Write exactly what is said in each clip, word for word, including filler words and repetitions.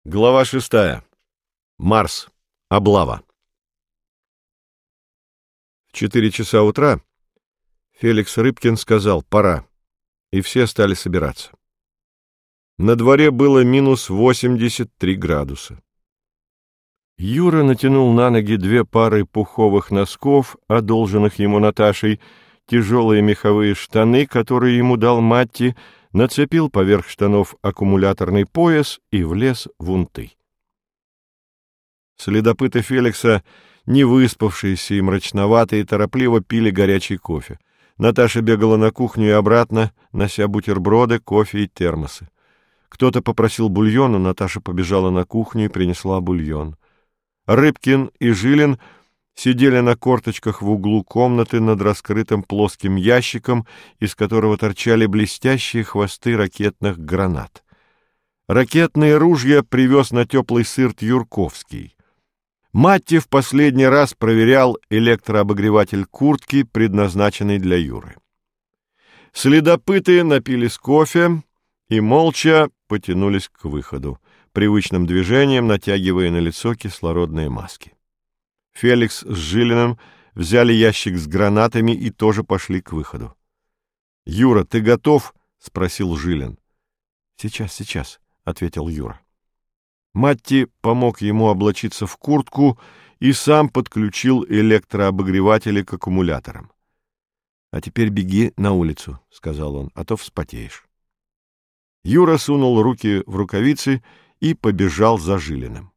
Глава шестая. Марс. Облава. В четыре часа утра Феликс Рыбкин сказал «пора», и все стали собираться. На дворе было минус восемьдесят три градуса. Юра натянул на ноги две пары пуховых носков, одолженных ему Наташей, тяжелые меховые штаны, которые ему дал Матти, нацепил поверх штанов аккумуляторный пояс и влез в унты. Следопыты Феликса, не выспавшиеся и мрачноватые, торопливо пили горячий кофе. Наташа бегала на кухню и обратно, нося бутерброды, кофе и термосы. Кто-то попросил бульона, Наташа побежала на кухню и принесла бульон. Рыбкин и Жилин сидели на корточках в углу комнаты над раскрытым плоским ящиком, из которого торчали блестящие хвосты ракетных гранат. Ракетные ружья привез на теплый сырт Юрковский. Матти в последний раз проверял электрообогреватель куртки, предназначенный для Юры. Следопыты напились кофе и молча потянулись к выходу, привычным движением натягивая на лицо кислородные маски. Феликс с Жилиным взяли ящик с гранатами и тоже пошли к выходу. — Юра, ты готов? — спросил Жилин. — Сейчас, сейчас, — ответил Юра. Матти помог ему облачиться в куртку и сам подключил электрообогреватели к аккумуляторам. — А теперь беги на улицу, — сказал он, — а то вспотеешь. Юра сунул руки в рукавицы и побежал за Жилиным.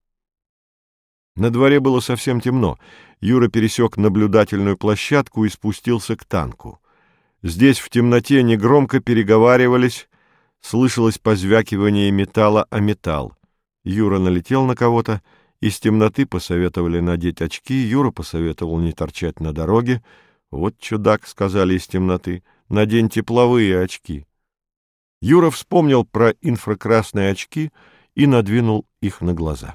На дворе было совсем темно. Юра пересек наблюдательную площадку и спустился к танку. Здесь в темноте негромко переговаривались, слышалось позвякивание металла о металл. Юра налетел на кого-то, из темноты посоветовали надеть очки, Юра посоветовал не торчать на дороге. «Вот чудак», — сказали из темноты, — «надень тепловые очки». Юра вспомнил про инфракрасные очки и надвинул их на глаза.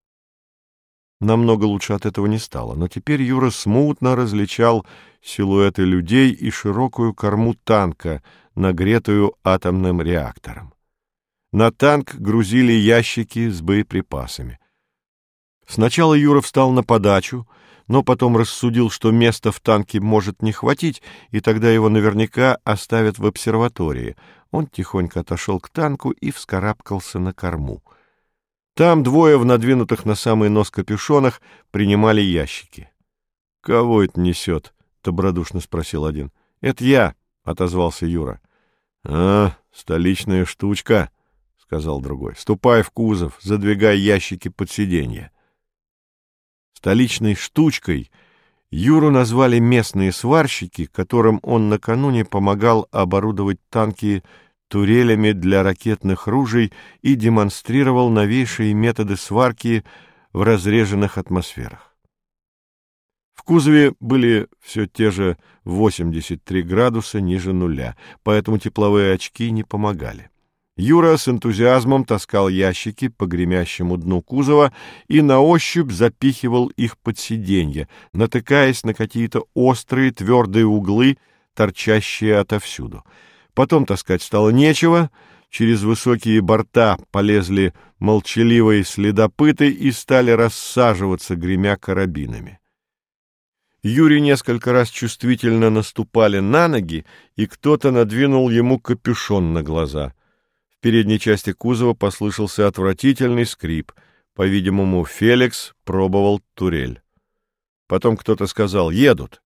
Намного лучше от этого не стало, но теперь Юра смутно различал силуэты людей и широкую корму танка, нагретую атомным реактором. На танк грузили ящики с боеприпасами. Сначала Юра встал на подачу, но потом рассудил, что места в танке может не хватить, и тогда его наверняка оставят в обсерватории. Он тихонько отошел к танку и вскарабкался на корму. Там двое в надвинутых на самый нос капюшонах принимали ящики. — Кого это несет? — добродушно спросил один. — Это я, — отозвался Юра. — А, столичная штучка, — сказал другой. — Ступай в кузов, задвигай ящики под сиденье. Столичной штучкой Юру назвали местные сварщики, которым он накануне помогал оборудовать танки турелями для ракетных ружей и демонстрировал новейшие методы сварки в разреженных атмосферах. В кузове были все те же восемьдесят три градуса ниже нуля, поэтому тепловые очки не помогали. Юра с энтузиазмом таскал ящики по гремящему дну кузова и на ощупь запихивал их под сиденье, натыкаясь на какие-то острые твердые углы, торчащие отовсюду. Потом таскать стало нечего, через высокие борта полезли молчаливые следопыты и стали рассаживаться, гремя карабинами. Юре несколько раз чувствительно наступали на ноги, и кто-то надвинул ему капюшон на глаза. В передней части кузова послышался отвратительный скрип. По-видимому, Феликс пробовал турель. Потом кто-то сказал «Едут».